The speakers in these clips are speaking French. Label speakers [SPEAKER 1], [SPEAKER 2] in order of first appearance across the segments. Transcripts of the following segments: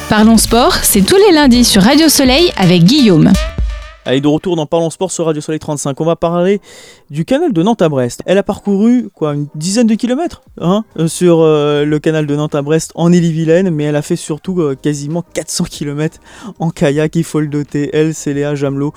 [SPEAKER 1] Parlons Sport, c'est tous les lundis sur Radio Soleil avec Guillaume.
[SPEAKER 2] Allez, de retour dans Parlons Sport sur Radio Soleil 35. On va parler du canal de Nantes à Brest. Elle a parcouru une dizaine de kilomètres sur le canal de Nantes à Brest en Ille-et-Vilaine, mais elle a fait surtout quasiment 400 kilomètres en kayak, il faut le noter. Elle, c'est Léa Jamelot.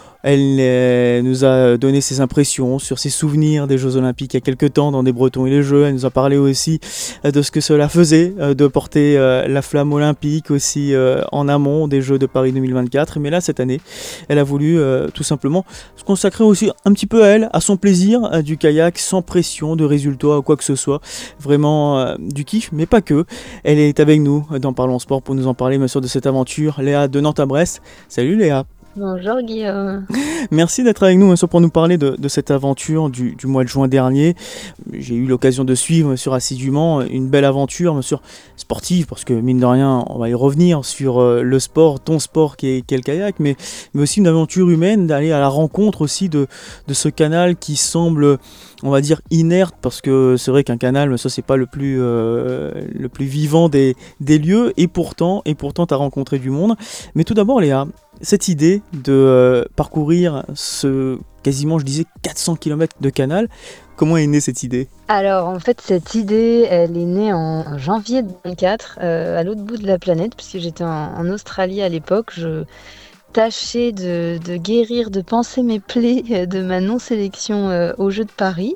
[SPEAKER 2] Elle nous a donné ses impressions sur ses souvenirs des Jeux Olympiques il y a quelques temps dans des Bretons et les Jeux. Elle nous a parlé aussi de ce que cela faisait de porter la flamme olympique aussi en amont des Jeux de Paris 2024. Mais là, cette année, elle a voulu tout simplement se consacrer aussi un petit peu à elle, à son plaisir du kayak, sans pression de résultats ou quoi que ce soit. Vraiment du kiff, mais pas que. Elle est avec nous dans Parlons Sport pour nous en parler bien sûr de cette aventure. Léa de Nantes à Brest. Salut Léa.
[SPEAKER 3] Bonjour Guillaume.
[SPEAKER 2] Merci d'être avec nous pour nous parler de cette aventure du mois de juin dernier. J'ai eu l'occasion de suivre assidûment une belle aventure sportive, parce que mine de rien on va y revenir sur le sport, ton sport qui est le kayak, mais aussi une aventure humaine, d'aller à la rencontre aussi de ce canal qui semble, on va dire, inerte, parce que c'est vrai qu'un canal, ça c'est pas le plus vivant des lieux, et pourtant tu as rencontré du monde. Mais tout d'abord Léa, cette idée de parcourir ce quasiment, je disais, 400 km de canal, comment est née cette idée ?
[SPEAKER 3] Alors en fait cette idée elle est née en janvier 2024 à l'autre bout de la planète, puisque j'étais en Australie à l'époque. Je tâchais de guérir, de panser mes plaies de ma non-sélection aux Jeux de Paris.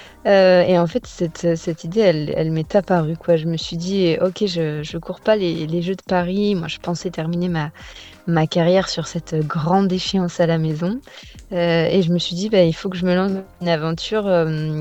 [SPEAKER 3] Et en fait cette idée elle m'est apparue quoi. Je me suis dit ok, je cours pas les Jeux de Paris, moi je pensais terminer ma carrière sur cette grande échéance à la maison, et je me suis dit il faut que je me lance dans une aventure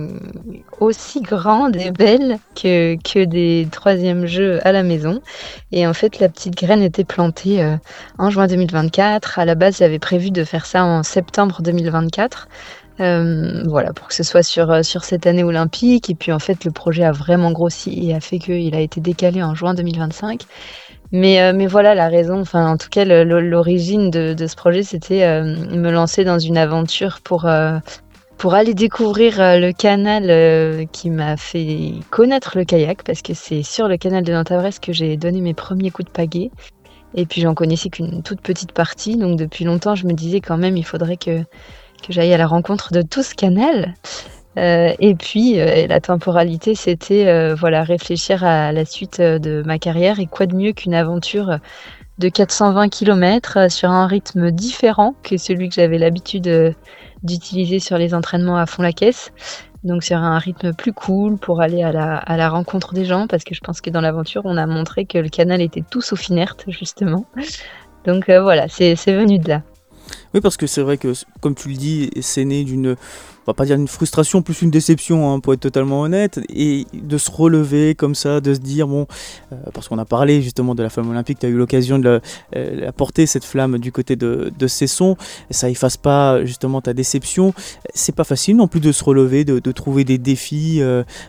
[SPEAKER 3] aussi grande et belle que des 3e Jeux à la maison. Et en fait la petite graine était plantée en juin 2024. À la base j'avais prévu de faire ça en septembre 2024. Voilà, pour que ce soit sur cette année olympique. Et puis en fait le projet a vraiment grossi et a fait qu'il a été décalé en juin 2025. Mais voilà la raison, en tout cas l'origine de ce projet, c'était me lancer dans une aventure pour aller découvrir le canal qui m'a fait connaître le kayak, parce que c'est sur le canal de Nantes à Brest que j'ai donné mes premiers coups de pagaie. Et puis j'en connaissais qu'une toute petite partie, donc depuis longtemps je me disais quand même il faudrait que j'aille à la rencontre de tout ce canal. Et puis la temporalité, c'était réfléchir à la suite de ma carrière, et quoi de mieux qu'une aventure de 420 km sur un rythme différent que celui que j'avais l'habitude d'utiliser sur les entraînements à fond la caisse. Donc sur un rythme plus cool, pour aller à la rencontre des gens, parce que je pense que dans l'aventure on a montré que le canal était tout sauf inerte justement. Donc voilà, c'est venu de là.
[SPEAKER 2] Oui, parce que c'est vrai que, comme tu le dis, c'est né d'une, on va pas dire une frustration, plus une déception, pour être totalement honnête, et de se relever comme ça, de se dire, parce qu'on a parlé justement de la flamme olympique, tu as eu l'occasion de la porter, cette flamme, du côté de Cesson, ça efface pas justement ta déception. C'est pas facile non plus de se relever, de trouver des défis.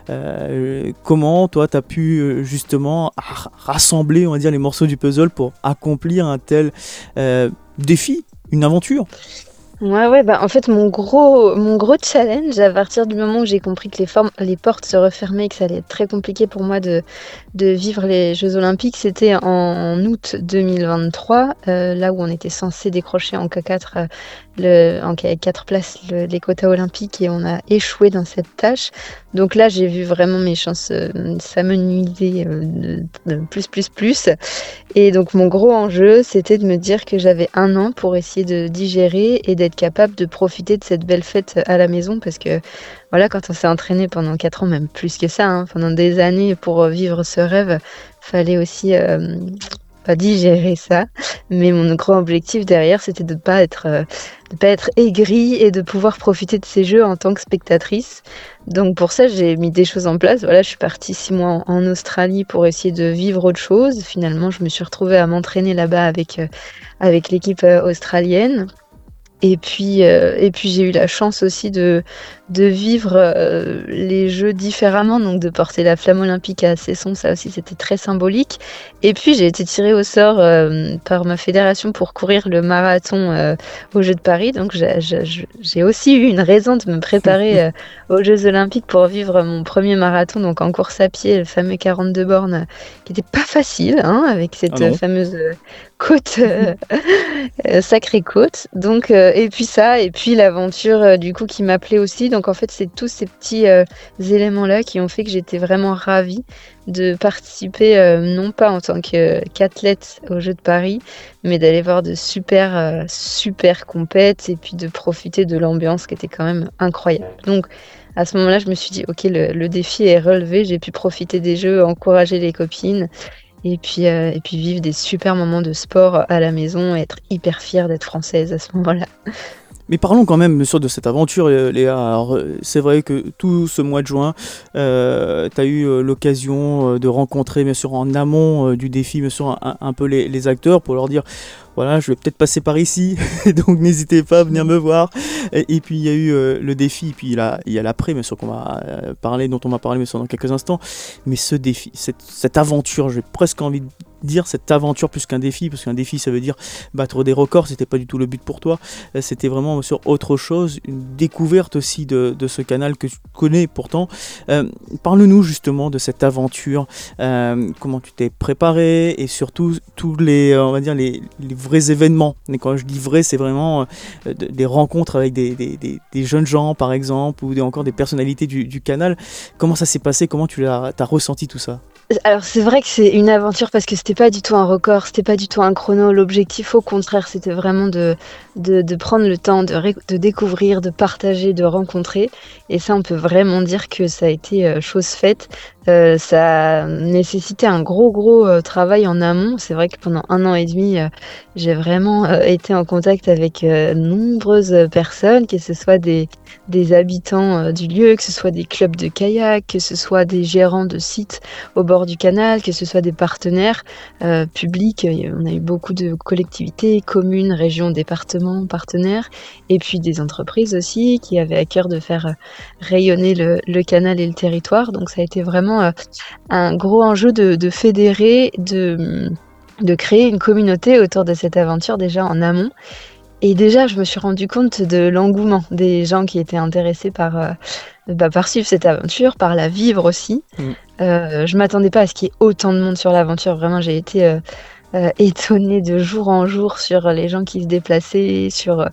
[SPEAKER 2] Comment toi tu as pu justement rassembler, on va dire, les morceaux du puzzle pour accomplir un tel défi, une aventure?
[SPEAKER 3] Ouais, en fait, mon gros challenge, à partir du moment où j'ai compris que les portes se refermaient et que ça allait être très compliqué pour moi de vivre les Jeux Olympiques, c'était en août 2023, là où on était censé décrocher en K4, en K4 places, les quotas olympiques, et on a échoué dans cette tâche. Donc là, j'ai vu vraiment mes chances s'amenuiser de plus. Et donc mon gros enjeu, c'était de me dire que j'avais 1 an pour essayer de digérer et d'être capable de profiter de cette belle fête à la maison, parce que voilà, quand on s'est entraîné pendant 4 ans, même plus que ça, pendant des années pour vivre ce rêve, fallait aussi digérer ça. Mais mon grand objectif derrière, c'était de pas être aigrie et de pouvoir profiter de ces Jeux en tant que spectatrice. Donc pour ça, j'ai mis des choses en place. Voilà, je suis partie 6 mois en Australie pour essayer de vivre autre chose. Finalement, je me suis retrouvée à m'entraîner là-bas avec l'équipe australienne. Et puis j'ai eu la chance aussi de vivre les Jeux différemment, donc de porter la flamme olympique à Cesson, ça aussi c'était très symbolique. Et puis j'ai été tirée au sort par ma fédération pour courir le marathon aux Jeux de Paris, donc j'ai aussi eu une raison de me préparer aux Jeux olympiques pour vivre mon premier marathon, donc en course à pied, le fameux 42 bornes, qui n'était pas facile, hein, avec
[SPEAKER 2] Ah
[SPEAKER 3] cette
[SPEAKER 2] non.
[SPEAKER 3] fameuse côte sacrée côte. Donc et puis ça, et puis l'aventure du coup qui m'appelait aussi. Donc en fait, c'est tous ces petits éléments-là qui ont fait que j'étais vraiment ravie de participer, non pas en tant qu'athlète aux Jeux de Paris, mais d'aller voir de super compètes et puis de profiter de l'ambiance qui était quand même incroyable. Donc à ce moment-là, je me suis dit: «OK, le défi est relevé». J'ai pu profiter des Jeux, encourager les copines et puis vivre des super moments de sport à la maison et être hyper fière d'être française à ce moment-là.
[SPEAKER 2] Mais parlons quand même, bien sûr, de cette aventure, Léa. Alors, c'est vrai que tout ce mois de juin, tu as eu l'occasion de rencontrer, bien sûr, en amont du défi, bien sûr, un peu les acteurs pour leur dire, voilà, je vais peut-être passer par ici, donc n'hésitez pas à venir me voir. Et puis, il y a eu le défi, et puis il y a l'après, bien sûr, dont on va parler, bien sûr, dans quelques instants. Mais ce défi, cette aventure, j'ai presque envie de dire cette aventure plus qu'un défi, parce qu'un défi, ça veut dire battre des records, c'était pas du tout le but pour toi. C'était vraiment sur autre chose, une découverte aussi de ce canal que tu connais pourtant. Parle-nous justement de cette aventure, comment tu t'es préparé et surtout tous les, on va dire les vrais événements. Et quand je dis vrai, c'est vraiment des rencontres avec des jeunes gens par exemple ou encore des personnalités du canal. Comment ça s'est passé? Comment t'as ressenti tout ça?
[SPEAKER 3] Alors c'est vrai que c'est une aventure parce que c'était pas du tout un record, c'était pas du tout un chrono. L'objectif, au contraire, c'était vraiment de prendre le temps de découvrir, de partager, de rencontrer. Et ça, on peut vraiment dire que ça a été chose faite. Ça a nécessité un gros travail en amont. C'est vrai que pendant 1 an et demi, j'ai vraiment été en contact avec nombreuses personnes, que ce soit des habitants du lieu, que ce soit des clubs de kayak, que ce soit des gérants de sites au bord du canal, que ce soit des partenaires publics. On a eu beaucoup de collectivités, communes, régions, départements, partenaires, et puis des entreprises aussi qui avaient à cœur de faire rayonner le canal et le territoire. Donc ça a été vraiment un gros enjeu de fédérer, de créer une communauté autour de cette aventure déjà en amont. Et déjà, je me suis rendu compte de l'engouement des gens qui étaient intéressés par suivre cette aventure, par la vivre aussi.
[SPEAKER 2] Mm.
[SPEAKER 3] Je m'attendais pas à ce qu'il y ait autant de monde sur l'aventure. Vraiment, j'ai été étonnée de jour en jour sur les gens qui se déplaçaient,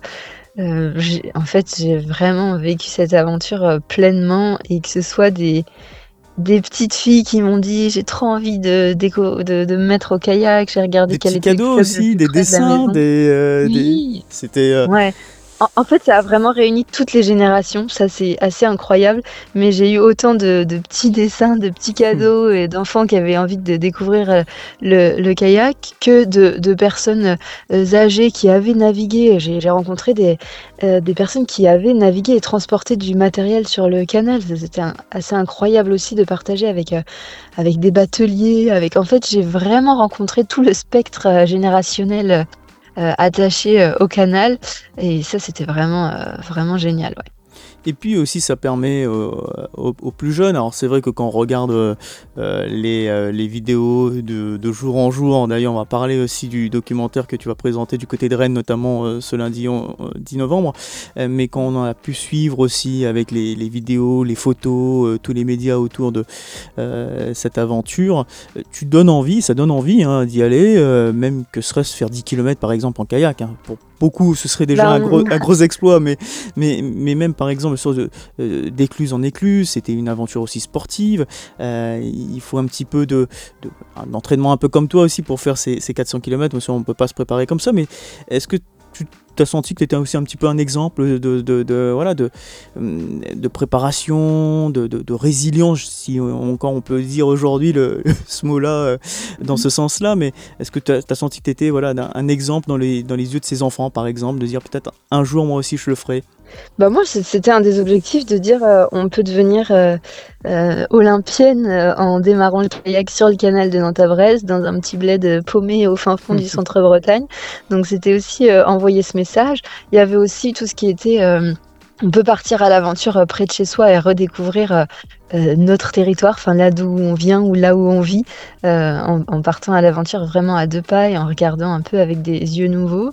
[SPEAKER 3] en fait, j'ai vraiment vécu cette aventure pleinement, et que ce soit des petites filles qui m'ont dit: «J'ai trop envie de me mettre au kayak, j'ai regardé
[SPEAKER 2] Des
[SPEAKER 3] quel
[SPEAKER 2] petits
[SPEAKER 3] était le
[SPEAKER 2] cadeaux
[SPEAKER 3] club le
[SPEAKER 2] aussi,
[SPEAKER 3] plus
[SPEAKER 2] des
[SPEAKER 3] près de la
[SPEAKER 2] dessins,
[SPEAKER 3] maison». Oui!
[SPEAKER 2] c'était
[SPEAKER 3] Ouais. En fait, ça a vraiment réuni toutes les générations, ça c'est assez incroyable, mais j'ai eu autant de petits dessins, de petits cadeaux et d'enfants qui avaient envie de découvrir le kayak, que de personnes âgées qui avaient navigué. J'ai rencontré des personnes qui avaient navigué et transporté du matériel sur le canal. Ça, c'était assez incroyable aussi de partager avec des bateliers. En fait, j'ai vraiment rencontré tout le spectre générationnel attaché au canal, et ça, c'était vraiment génial, ouais.
[SPEAKER 2] Et puis aussi, ça permet aux plus jeunes. Alors, c'est vrai que quand on regarde les vidéos de jour en jour, d'ailleurs, on va parler aussi du documentaire que tu vas présenter du côté de Rennes, notamment ce lundi 10 novembre. Mais quand on a pu suivre aussi avec les vidéos, les photos, tous les médias autour de cette aventure, ça donne envie hein, d'y aller, même que serait-ce faire 10 km par exemple en kayak. Hein. Pour beaucoup, ce serait déjà un gros exploit, mais même par exemple d'écluse en écluse, c'était une aventure aussi sportive. Il faut un petit peu d'entraînement un peu comme toi aussi pour faire ces 400 km. Bien sûr, on ne peut pas se préparer comme ça, mais est-ce que tu as senti que tu étais aussi un petit peu un exemple de préparation, de résilience, si encore on peut dire aujourd'hui ce mot-là dans ce sens-là, mais est-ce que tu as senti que tu étais un exemple dans les yeux de ces enfants, par exemple, de dire peut-être un jour moi aussi je le ferai?
[SPEAKER 3] Bah, moi, c'était un des objectifs de dire, on peut devenir, olympienne, en démarrant le kayak sur le canal de Nantes à Brest, dans un petit bled, paumé au fin fond du centre-Bretagne. Donc c'était aussi, envoyer ce message. Il y avait aussi tout ce qui était, on peut partir à l'aventure, près de chez soi et redécouvrir, notre territoire, enfin là d'où on vient ou là où on vit, en partant à l'aventure vraiment à 2 pas et en regardant un peu avec des yeux nouveaux.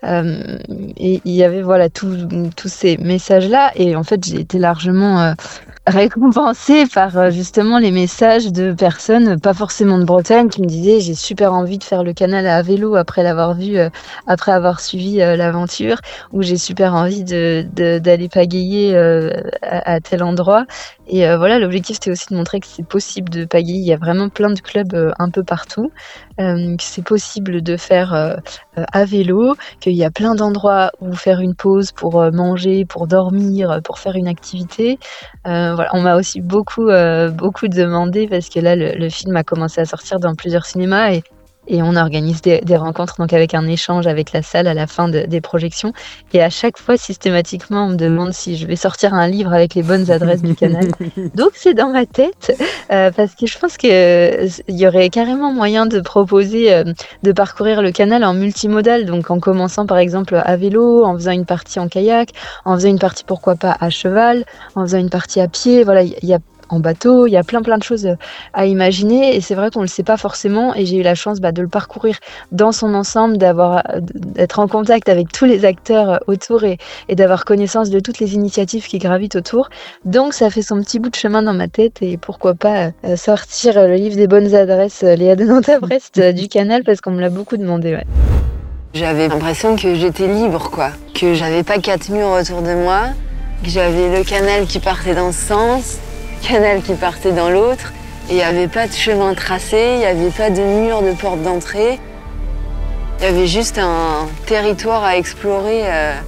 [SPEAKER 3] Et il y avait voilà tous ces messages-là et en fait j'ai été largement, récompensée par, justement les messages de personnes, pas forcément de Bretagne, qui me disaient: «J'ai super envie de faire le canal à vélo après l'avoir vu, après avoir suivi, l'aventure» ou «J'ai super envie d'aller pagayer, à tel endroit» et voilà, l'objectif c'était aussi de montrer que c'est possible de pagayer. Il y a vraiment plein de clubs, un peu partout, que c'est possible de faire, à vélo, qu'il y a plein d'endroits où faire une pause pour, manger, pour dormir, pour faire une activité. Voilà, on m'a aussi beaucoup demandé parce que là le film a commencé à sortir dans plusieurs cinémas et on organise des rencontres donc avec un échange avec la salle à la fin des projections et à chaque fois systématiquement on me demande si je vais sortir un livre avec les bonnes adresses du canal. Donc c'est dans ma tête, parce que je pense que il y aurait carrément moyen de proposer, de parcourir le canal en multimodal, donc en commençant par exemple à vélo, en faisant une partie en kayak, en faisant une partie pourquoi pas à cheval, en faisant une partie à pied. Voilà, il y a en bateau, il y a plein de choses, à imaginer et c'est vrai qu'on le sait pas forcément et j'ai eu la chance, de le parcourir dans son ensemble, d'être en contact avec tous les acteurs, autour et d'avoir connaissance de toutes les initiatives qui gravitent autour. Donc ça fait son petit bout de chemin dans ma tête et pourquoi pas, sortir, le livre des bonnes adresses, Léa de Nantes à Brest, du canal parce qu'on me l'a beaucoup demandé, ouais.
[SPEAKER 4] J'avais l'impression que j'étais libre, quoi. Que j'avais pas 4 murs autour de moi, que j'avais le canal qui partait dans ce sens, le canal qui partait dans l'autre, et il n'y avait pas de chemin tracé, il n'y avait pas de mur de porte d'entrée. Il y avait juste un territoire à explorer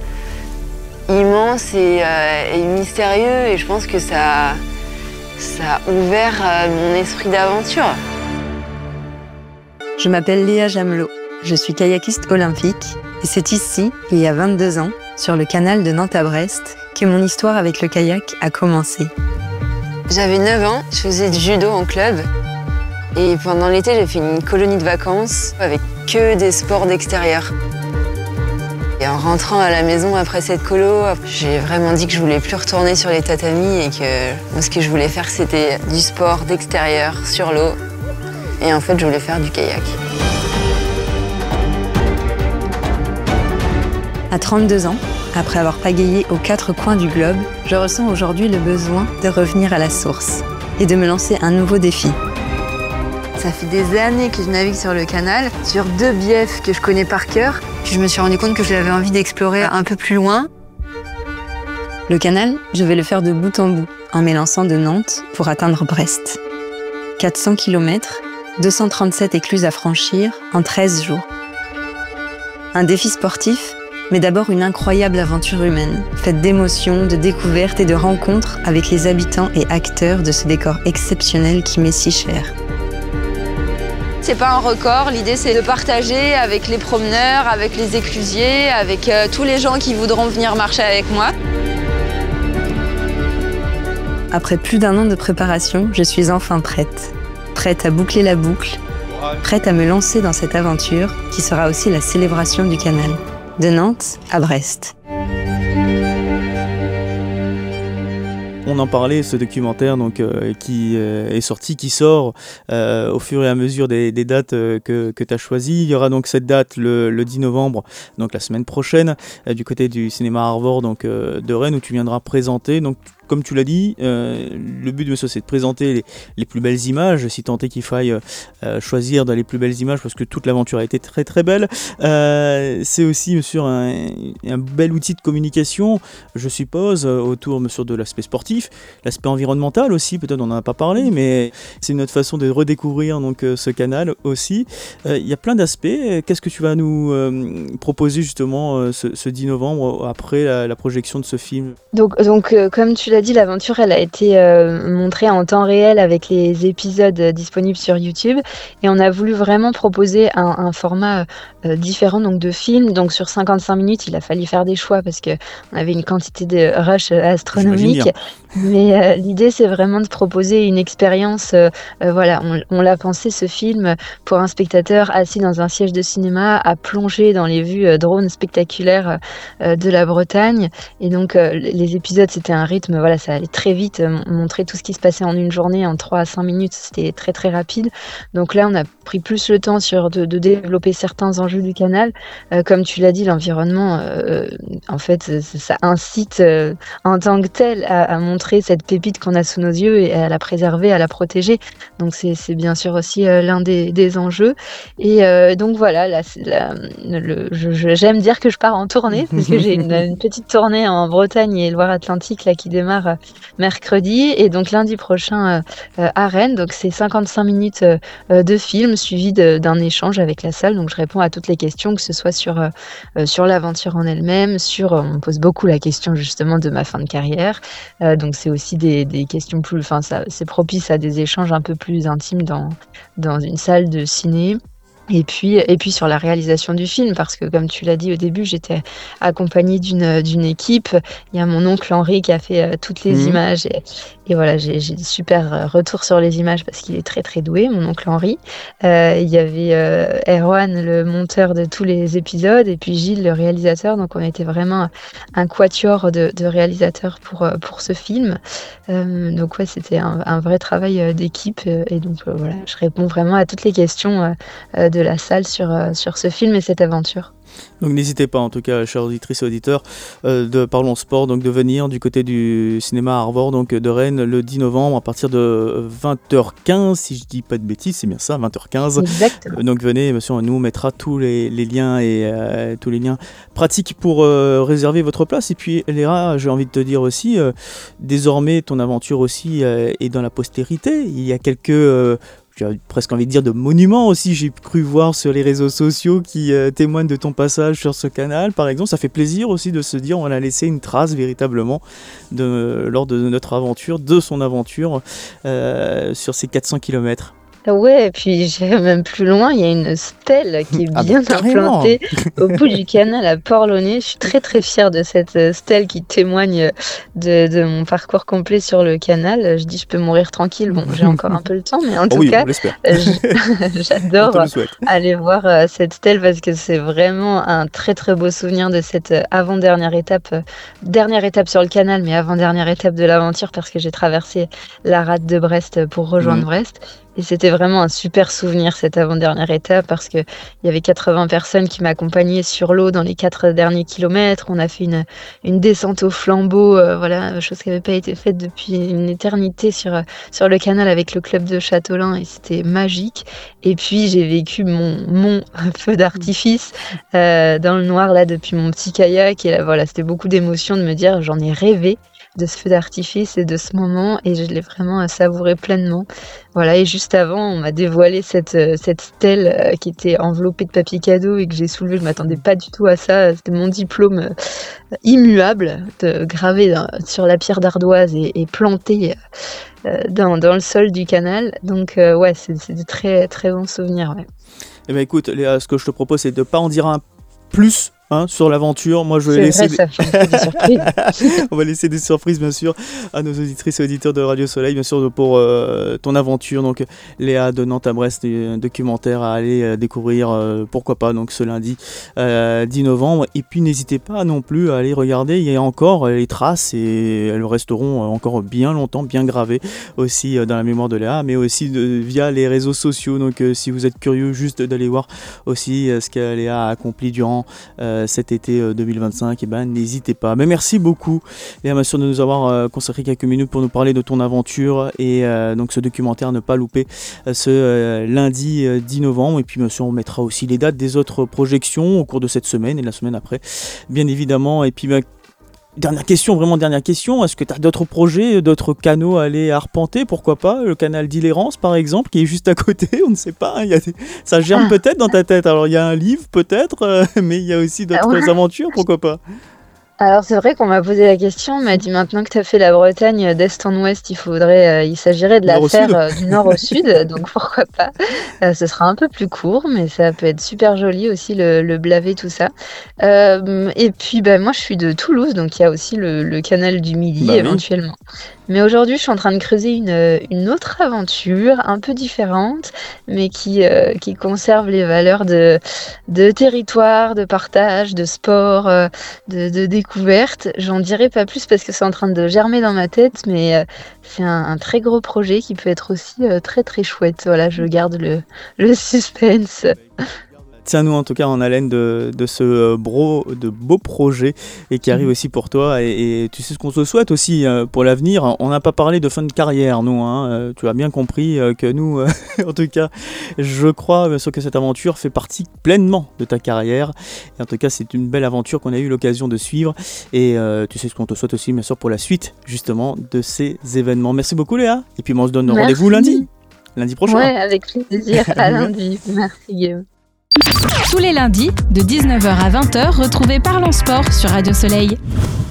[SPEAKER 4] immense et mystérieux, et je pense que ça a ouvert mon esprit d'aventure.
[SPEAKER 5] Je m'appelle Léa Jamelot. Je suis kayakiste olympique et c'est ici, il y a 22 ans, sur le canal de Nantes à Brest, que mon histoire avec le kayak a commencé.
[SPEAKER 4] J'avais 9 ans, je faisais du judo en club et pendant l'été j'ai fait une colonie de vacances avec que des sports d'extérieur. Et en rentrant à la maison après cette colo, j'ai vraiment dit que je voulais plus retourner sur les tatamis et que moi, ce que je voulais faire c'était du sport d'extérieur sur l'eau et en fait je voulais faire du kayak.
[SPEAKER 5] À 32 ans, après avoir pagayé aux 4 coins du globe, je ressens aujourd'hui le besoin de revenir à la source et de me lancer un nouveau défi.
[SPEAKER 4] Ça fait des années que je navigue sur le canal, sur 2 biefs que je connais par cœur. Puis je me suis rendu compte que j'avais envie d'explorer un peu plus loin.
[SPEAKER 5] Le canal, je vais le faire de bout en bout, en m'élançant de Nantes pour atteindre Brest. 400 km, 237 écluses à franchir en 13 jours. Un défi sportif, mais d'abord une incroyable aventure humaine, faite d'émotions, de découvertes et de rencontres avec les habitants et acteurs de ce décor exceptionnel qui m'est si cher.
[SPEAKER 4] C'est pas un record, l'idée c'est de partager avec les promeneurs, avec les éclusiers, avec tous les gens qui voudront venir marcher avec moi.
[SPEAKER 5] Après plus d'1 an de préparation, je suis enfin prête. Prête à boucler la boucle, prête à me lancer dans cette aventure qui sera aussi la célébration du canal. De Nantes à Brest.
[SPEAKER 2] On en parlait, ce documentaire donc, qui est sorti, qui sort au fur et à mesure des dates que tu as choisies. Il y aura donc cette date le 10 novembre, donc la semaine prochaine, du côté du cinéma Arvor donc, de Rennes, où tu viendras présenter. Donc, comme tu l'as dit, le but de ça, c'est de présenter les plus belles images, si tant est qu'il faille choisir dans les plus belles images, parce que toute l'aventure a été très très belle. C'est aussi, monsieur, un bel outil de communication, je suppose, autour, monsieur, de l'aspect sportif, l'aspect environnemental aussi, peut-être on n'en a pas parlé, mais c'est une autre façon de redécouvrir donc, ce canal aussi. Il y a plein d'aspects. Qu'est-ce que tu vas nous proposer justement ce 10 novembre, après la projection de ce film ?
[SPEAKER 3] Donc comme tu l'as dit, l'aventure, elle a été montrée en temps réel avec les épisodes disponibles sur YouTube. Et on a voulu vraiment proposer un format différent donc de film. Donc sur 55 minutes, il a fallu faire des choix parce qu'on avait une quantité de rush astronomique. Mais l'idée, c'est vraiment de proposer une expérience. Voilà, on l'a pensé, ce film, pour un spectateur assis dans un siège de cinéma, à plonger dans les vues drone spectaculaires de la Bretagne. Et donc, les épisodes, c'était un rythme, voilà, ça allait très vite, montrer tout ce qui se passait en une journée, en 3 à 5 minutes, c'était très très rapide. Donc là, on a pris plus le temps de développer certains enjeux du canal. Comme tu l'as dit, l'environnement, en fait, ça incite en tant que tel à montrer cette pépite qu'on a sous nos yeux et à la préserver, à la protéger. Donc c'est bien sûr aussi l'un des enjeux. Et donc voilà, j'aime dire que je pars en tournée, parce que j'ai une petite tournée en Bretagne et Loire-Atlantique là, qui démarre mercredi. Et donc lundi prochain à Rennes. Donc c'est 55 minutes de film suivi d'un échange avec la salle. Donc je réponds à toutes les questions, que ce soit sur l'aventure en elle-même, on pose beaucoup la question justement de ma fin de carrière. Donc c'est aussi des questions plus, enfin c'est propice à des échanges un peu plus intimes dans une salle de ciné. Et puis sur la réalisation du film, parce que comme tu l'as dit au début, j'étais accompagnée d'une équipe. Il y a mon oncle Henri qui a fait toutes les images et voilà, j'ai des super retours sur les images parce qu'il est très très doué, mon oncle Henri. Il y avait Erwan, le monteur de tous les épisodes, et puis Gilles, le réalisateur. Donc on était vraiment un quatuor de réalisateurs pour ce film. Donc ouais, c'était un vrai travail d'équipe. Et donc voilà, je réponds vraiment à toutes les questions de la salle sur ce film et cette aventure.
[SPEAKER 2] Donc n'hésitez pas en tout cas, chers auditrices et auditeurs de Parlons Sport, donc de venir du côté du cinéma Arvor, donc de Rennes, le 10 novembre à partir de 20h15, si je dis pas de bêtises, c'est bien ça, 20h15.
[SPEAKER 3] Exactement.
[SPEAKER 2] Donc venez, monsieur, on nous mettra tous les liens et tous les liens pratiques pour réserver votre place. Et puis Léa, j'ai envie de te dire aussi, désormais ton aventure aussi est dans la postérité. Il y a quelques j'ai presque envie de dire de monuments aussi, j'ai cru voir sur les réseaux sociaux qui témoignent de ton passage sur ce canal, par exemple. Ça fait plaisir aussi de se dire on a laissé une trace véritablement lors de notre aventure, de son aventure sur ces 400 km.
[SPEAKER 3] Ouais, et puis j'irai même plus loin, il y a une stèle qui est bien implantée au bout du canal à Port-Launay. Je suis très très fière de cette stèle qui témoigne de mon parcours complet sur le canal. Je dis je peux mourir tranquille, bon j'ai encore un peu le temps, mais en tout cas j'adore aller voir cette stèle parce que c'est vraiment un très très beau souvenir de cette avant-dernière étape, dernière étape sur le canal, mais avant-dernière étape de l'aventure parce que j'ai traversé la rade de Brest pour rejoindre Brest. Et c'était vraiment un super souvenir, cette avant-dernière étape, parce qu'il y avait 80 personnes qui m'accompagnaient sur l'eau dans les 4 derniers kilomètres. On a fait une descente au flambeau, voilà, chose qui n'avait pas été faite depuis une éternité sur le canal avec le club de Châteaulin, et c'était magique. Et puis j'ai vécu mon feu d'artifice dans le noir là depuis mon petit kayak, et là, voilà, c'était beaucoup d'émotions de me dire j'en ai rêvé de ce feu d'artifice et de ce moment, et je l'ai vraiment savouré pleinement. Voilà, et juste avant, on m'a dévoilé cette stèle qui était enveloppée de papier cadeau et que j'ai soulevée. Je m'attendais pas du tout à ça. C'était mon diplôme immuable, gravé sur la pierre d'ardoise et planté dans le sol du canal. Donc ouais, c'est de très très bons souvenirs. Ouais.
[SPEAKER 2] Eh ben écoute, Léa, ce que je te propose, c'est de pas en dire un plus sur l'aventure. Moi je vais laisser
[SPEAKER 3] ça fait des surprises.
[SPEAKER 2] On va laisser des surprises bien sûr à nos auditrices et auditeurs de Radio Soleil, bien sûr, pour ton aventure, donc Léa de Nantes à Brest, documentaire à aller découvrir pourquoi pas donc ce lundi 10 novembre. Et puis n'hésitez pas non plus à aller regarder, il y a encore les traces et elles resteront encore bien longtemps bien gravées aussi dans la mémoire de Léa, mais aussi via les réseaux sociaux. Donc si vous êtes curieux juste d'aller voir aussi ce que Léa a accompli durant cet été 2025, et ben n'hésitez pas. Mais merci beaucoup Léa Masson de nous avoir consacré quelques minutes pour nous parler de ton aventure et donc ce documentaire à ne pas louper ce lundi 10 novembre. Et puis bien sûr on mettra aussi les dates des autres projections au cours de cette semaine et la semaine après bien évidemment. Et puis dernière question, est-ce que tu as d'autres projets, d'autres canaux à aller arpenter, pourquoi pas le canal d'Illérance par exemple qui est juste à côté, on ne sait pas, ça germe peut-être dans ta tête. Alors il y a un livre peut-être, mais il y a aussi d'autres aventures, pourquoi pas.
[SPEAKER 3] Alors c'est vrai qu'on m'a posé la question, on m'a dit maintenant que tu as fait la Bretagne d'est en ouest, il s'agirait de la
[SPEAKER 2] Nord au
[SPEAKER 3] faire
[SPEAKER 2] sud.
[SPEAKER 3] du nord au sud, donc pourquoi pas. Ce sera un peu plus court, mais ça peut être super joli aussi le Blavet, tout ça. Et puis moi je suis de Toulouse, donc il y a aussi le canal du Midi
[SPEAKER 2] Bah oui.
[SPEAKER 3] éventuellement. Mais aujourd'hui, je suis en train de creuser une autre aventure un peu différente, mais qui conserve les valeurs de territoire, de partage, de sport, de découverte. J'en dirai pas plus parce que c'est en train de germer dans ma tête, mais c'est un très gros projet qui peut être aussi très très chouette. Voilà, je garde le suspense.
[SPEAKER 2] Tiens-nous en tout cas en haleine de ce de beau projet et qui arrive aussi pour toi et tu sais ce qu'on te souhaite aussi pour l'avenir. On n'a pas parlé de fin de carrière nous, hein. Tu as bien compris que nous, en tout cas, je crois bien sûr que cette aventure fait partie pleinement de ta carrière et en tout cas c'est une belle aventure qu'on a eu l'occasion de suivre et tu sais ce qu'on te souhaite aussi bien sûr pour la suite justement de ces événements. Merci beaucoup Léa et puis on se donne rendez-vous lundi prochain.
[SPEAKER 3] Ouais, avec plaisir. À lundi. Merci Guillaume.
[SPEAKER 1] Tous les lundis, de 19h à 20h, retrouvez Parlons Sport sur Radio Soleil.